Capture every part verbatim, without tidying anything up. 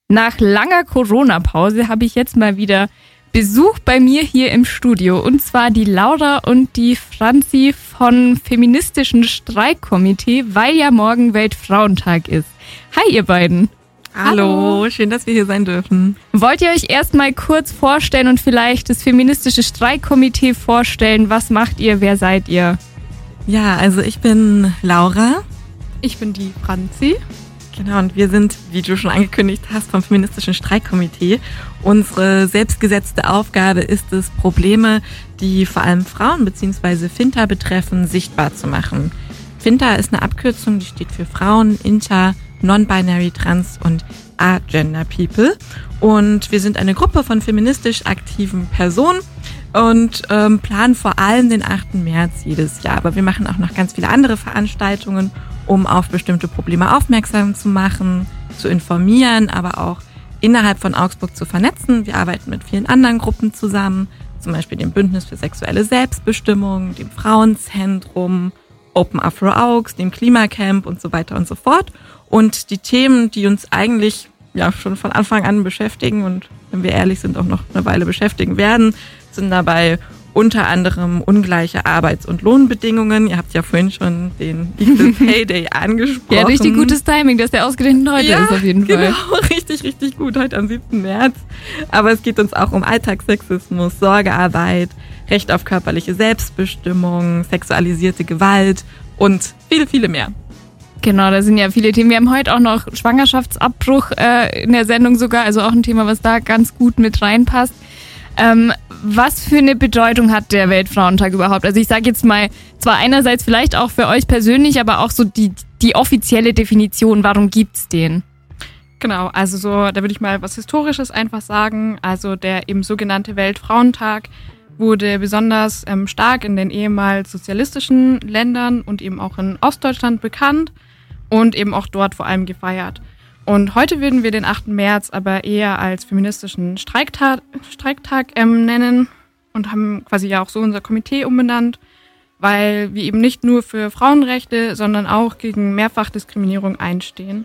Nach langer Corona-Pause habe ich jetzt mal wieder Besuch bei mir hier im Studio. Und zwar die Laura und die Franzi von Feministischen Streikkomitee, weil ja morgen Weltfrauentag ist. Hi ihr beiden. Hallo, Hallo, schön, dass wir hier sein dürfen. Wollt ihr euch erstmal kurz vorstellen und vielleicht das Feministische Streikkomitee vorstellen? Was macht ihr, wer seid ihr? Ja, also ich bin Laura. Ich bin die Franzi. Genau, und wir sind, wie du schon angekündigt hast, vom Feministischen Streikkomitee. Unsere selbstgesetzte Aufgabe ist es, Probleme, die vor allem Frauen bzw. Finta betreffen, sichtbar zu machen. Finta ist eine Abkürzung, die steht für Frauen, Inter, Non-Binary, Trans und Agender People. Und wir sind eine Gruppe von feministisch aktiven Personen und ähm, planen vor allem den achten März jedes Jahr. Aber wir machen auch noch ganz viele andere Veranstaltungen, um auf bestimmte Probleme aufmerksam zu machen, zu informieren, aber auch innerhalb von Augsburg zu vernetzen. Wir arbeiten mit vielen anderen Gruppen zusammen, zum Beispiel dem Bündnis für sexuelle Selbstbestimmung, dem Frauenzentrum, Open Afro Augs, dem Klimacamp und so weiter und so fort. Und die Themen, die uns eigentlich ja schon von Anfang an beschäftigen und wenn wir ehrlich sind, auch noch eine Weile beschäftigen werden, sind dabei unter anderem ungleiche Arbeits- und Lohnbedingungen. Ihr habt ja vorhin schon den Equal Pay Day angesprochen. Ja, richtig gutes Timing, dass der ausgerechnet heute ja, ist auf jeden Fall. Genau, richtig, richtig gut, heute am siebten März. Aber es geht uns auch um Alltagssexismus, Sorgearbeit, Recht auf körperliche Selbstbestimmung, sexualisierte Gewalt und viele, viele mehr. Genau, da sind ja viele Themen. Wir haben heute auch noch Schwangerschaftsabbruch äh, in der Sendung sogar, also auch ein Thema, was da ganz gut mit reinpasst. Ähm, was für eine Bedeutung hat der Weltfrauentag überhaupt? Also ich sage jetzt mal, zwar einerseits vielleicht auch für euch persönlich, aber auch so die, die offizielle Definition, warum gibt's den? Genau, also so, da würde ich mal was Historisches einfach sagen. Also der eben sogenannte Weltfrauentag wurde besonders ähm, stark in den ehemals sozialistischen Ländern und eben auch in Ostdeutschland bekannt und eben auch dort vor allem gefeiert. Und heute würden wir den achten März aber eher als feministischen Streiktag, Streiktag ähm, nennen und haben quasi ja auch so unser Komitee umbenannt, weil wir eben nicht nur für Frauenrechte, sondern auch gegen Mehrfachdiskriminierung einstehen.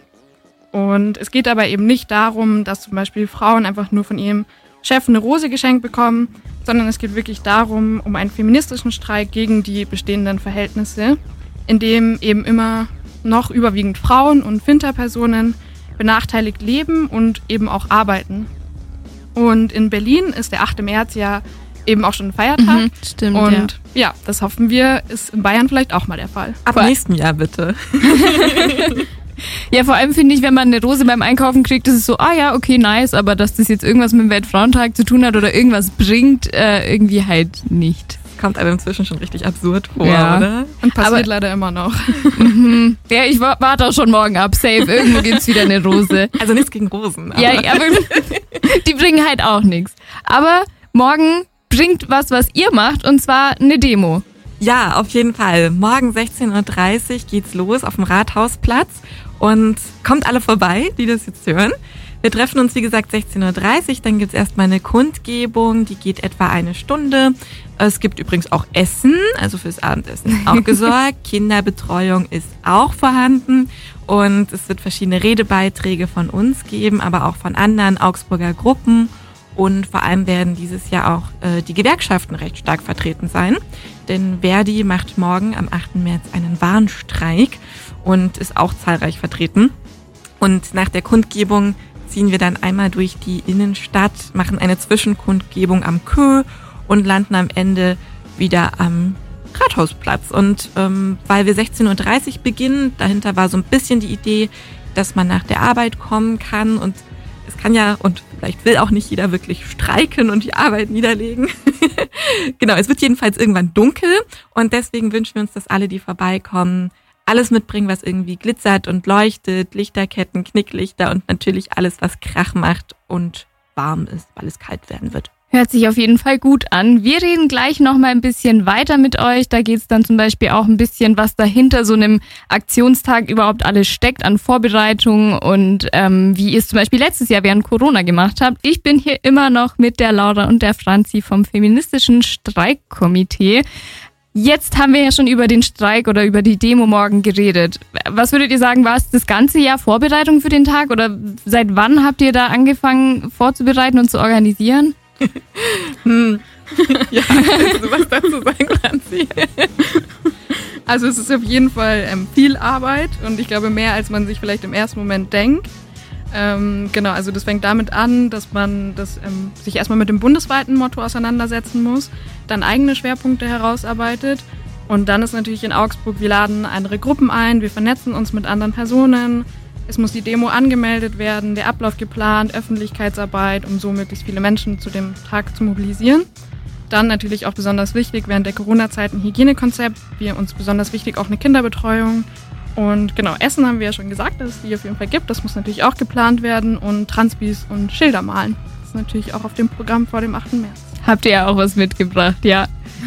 Und es geht aber eben nicht darum, dass zum Beispiel Frauen einfach nur von ihrem Chef eine Rose geschenkt bekommen, sondern es geht wirklich darum, um einen feministischen Streik gegen die bestehenden Verhältnisse, in dem eben immer noch überwiegend Frauen und Finta-Personen benachteiligt leben und eben auch arbeiten. Und in Berlin ist der achte März ja eben auch schon ein Feiertag. Mhm, stimmt, und ja. ja, das hoffen wir, ist in Bayern vielleicht auch mal der Fall. Ab Vor- nächsten Jahr bitte. Ja, vor allem finde ich, wenn man eine Rose beim Einkaufen kriegt, ist es so, ah ja, okay, nice, aber dass das jetzt irgendwas mit dem Weltfrauentag zu tun hat oder irgendwas bringt, äh, irgendwie halt nicht. Kommt aber inzwischen schon richtig absurd vor, ja. oder? Und passiert aber leider immer noch. Mhm. Ja, ich warte auch schon morgen ab, safe, irgendwo gibt's wieder eine Rose. Also nichts gegen Rosen. Aber. Ja, aber die bringen halt auch nichts. Aber morgen bringt was, was ihr macht, und zwar eine Demo. Ja, auf jeden Fall. Morgen sechzehn Uhr dreißig geht's los auf dem Rathausplatz und kommt alle vorbei, die das jetzt hören. Wir treffen uns, wie gesagt, sechzehn Uhr dreißig, dann gibt's erstmal eine Kundgebung, die geht etwa eine Stunde. Es gibt übrigens auch Essen, also fürs Abendessen ist auch gesorgt. Kinderbetreuung ist auch vorhanden und es wird verschiedene Redebeiträge von uns geben, aber auch von anderen Augsburger Gruppen. Und vor allem werden dieses Jahr auch äh, die Gewerkschaften recht stark vertreten sein. Denn Verdi macht morgen am achten März einen Warnstreik und ist auch zahlreich vertreten. Und nach der Kundgebung ziehen wir dann einmal durch die Innenstadt, machen eine Zwischenkundgebung am Kö und landen am Ende wieder am Rathausplatz. Und ähm, weil wir sechzehn Uhr dreißig beginnen, dahinter war so ein bisschen die Idee, dass man nach der Arbeit kommen kann und es kann ja, und vielleicht will auch nicht jeder wirklich streiken und die Arbeit niederlegen. Genau, es wird jedenfalls irgendwann dunkel und deswegen wünschen wir uns, dass alle, die vorbeikommen, alles mitbringen, was irgendwie glitzert und leuchtet, Lichterketten, Knicklichter und natürlich alles, was Krach macht und warm ist, weil es kalt werden wird. Hört sich auf jeden Fall gut an. Wir reden gleich noch mal ein bisschen weiter mit euch. Da geht's dann zum Beispiel auch ein bisschen, was dahinter so einem Aktionstag überhaupt alles steckt an Vorbereitungen und ähm, wie ihr es zum Beispiel letztes Jahr während Corona gemacht habt. Ich bin hier immer noch mit der Laura und der Franzi vom Feministischen Streikkomitee. Jetzt haben wir ja schon über den Streik oder über die Demo morgen geredet. Was würdet ihr sagen, war es das ganze Jahr Vorbereitung für den Tag oder seit wann habt ihr da angefangen vorzubereiten und zu organisieren? hm. Ja, willst du was dazu sagen, Franzi? Also es ist auf jeden Fall ähm, viel Arbeit und ich glaube mehr, als man sich vielleicht im ersten Moment denkt. Ähm, genau, also das fängt damit an, dass man das, ähm, sich erstmal mit dem bundesweiten Motto auseinandersetzen muss, dann eigene Schwerpunkte herausarbeitet und dann ist natürlich in Augsburg, wir laden andere Gruppen ein, wir vernetzen uns mit anderen Personen, es muss die Demo angemeldet werden, der Ablauf geplant, Öffentlichkeitsarbeit, um so möglichst viele Menschen zu dem Tag zu mobilisieren. Dann natürlich auch besonders wichtig während der Corona-Zeit ein Hygienekonzept, wir uns besonders wichtig auch eine Kinderbetreuung. Und genau, Essen haben wir ja schon gesagt, dass es die auf jeden Fall gibt. Das muss natürlich auch geplant werden und Transbis und Schilder malen. Das ist natürlich auch auf dem Programm vor dem achten März. Habt ihr ja auch was mitgebracht, ja.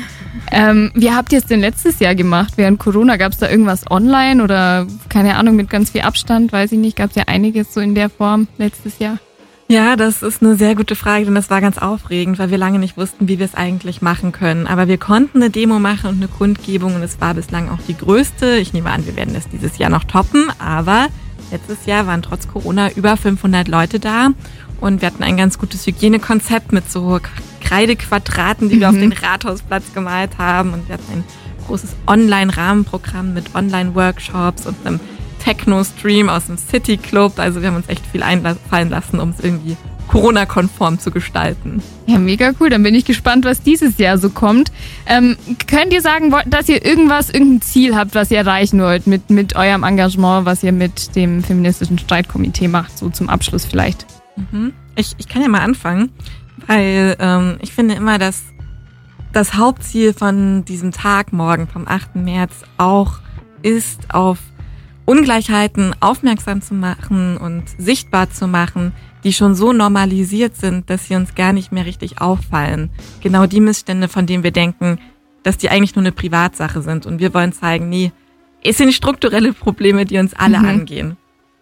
ähm, wie habt ihr es denn letztes Jahr gemacht? Während Corona gab es da irgendwas online oder keine Ahnung, mit ganz viel Abstand, weiß ich nicht. Gab es ja einiges so in der Form letztes Jahr. Ja, das ist eine sehr gute Frage, denn das war ganz aufregend, weil wir lange nicht wussten, wie wir es eigentlich machen können. Aber wir konnten eine Demo machen und eine Kundgebung und es war bislang auch die größte. Ich nehme an, wir werden es dieses Jahr noch toppen, aber letztes Jahr waren trotz Corona über fünfhundert Leute da und wir hatten ein ganz gutes Hygienekonzept mit so Kreidequadraten, die wir mhm. auf den Rathausplatz gemalt haben und wir hatten ein großes Online-Rahmenprogramm mit Online-Workshops und einem Techno-Stream aus dem City Club. Also wir haben uns echt viel einfallen lassen, um es irgendwie Corona-konform zu gestalten. Ja, mega cool. Dann bin ich gespannt, was dieses Jahr so kommt. Ähm, könnt ihr sagen, dass ihr irgendwas, irgendein Ziel habt, was ihr erreichen wollt mit, mit eurem Engagement, was ihr mit dem feministischen Streitkomitee macht, so zum Abschluss vielleicht? Mhm. Ich, ich kann ja mal anfangen, weil ähm, ich finde immer, dass das Hauptziel von diesem Tag morgen, vom achten März, auch ist, auf Ungleichheiten aufmerksam zu machen und sichtbar zu machen, die schon so normalisiert sind, dass sie uns gar nicht mehr richtig auffallen. Genau die Missstände, von denen wir denken, dass die eigentlich nur eine Privatsache sind. Und wir wollen zeigen, nee, es sind strukturelle Probleme, die uns alle mhm. angehen.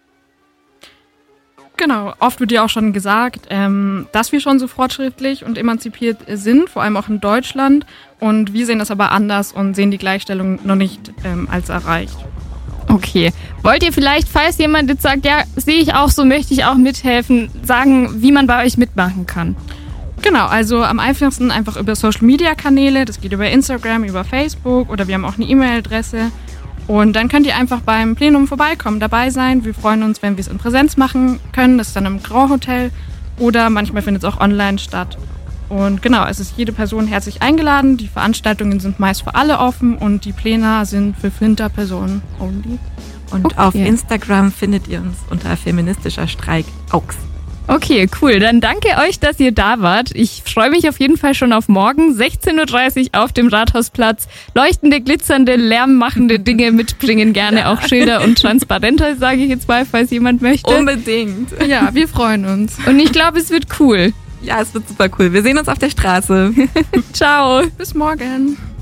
Genau, oft wird ja auch schon gesagt, ähm, dass wir schon so fortschrittlich und emanzipiert sind, vor allem auch in Deutschland. Und wir sehen das aber anders und sehen die Gleichstellung noch nicht ähm, als erreicht. Okay. Wollt ihr vielleicht, falls jemand jetzt sagt, ja, sehe ich auch so, möchte ich auch mithelfen, sagen, wie man bei euch mitmachen kann? Genau, also am einfachsten einfach über Social-Media-Kanäle, das geht über Instagram, über Facebook oder wir haben auch eine E-Mail-Adresse. Und dann könnt ihr einfach beim Plenum vorbeikommen, dabei sein. Wir freuen uns, wenn wir es in Präsenz machen können, das ist dann im Grand Hotel oder manchmal findet es auch online statt. Und genau, es ist jede Person herzlich eingeladen. Die Veranstaltungen sind meist für alle offen und die Pläne sind für Flinter-Personen only. Und okay. Auf Instagram findet ihr uns unter feministischer Streik Augs. Okay, cool. Dann danke euch, dass ihr da wart. Ich freue mich auf jeden Fall schon auf morgen, sechzehn Uhr dreißig auf dem Rathausplatz. Leuchtende, glitzernde, lärmmachende Dinge mitbringen. Gerne ja. Auch Schilder und Transparente, sage ich jetzt mal, falls jemand möchte. Unbedingt. Ja, wir freuen uns. Und ich glaube, es wird cool. Ja, es wird super cool. Wir sehen uns auf der Straße. Ciao. Bis morgen.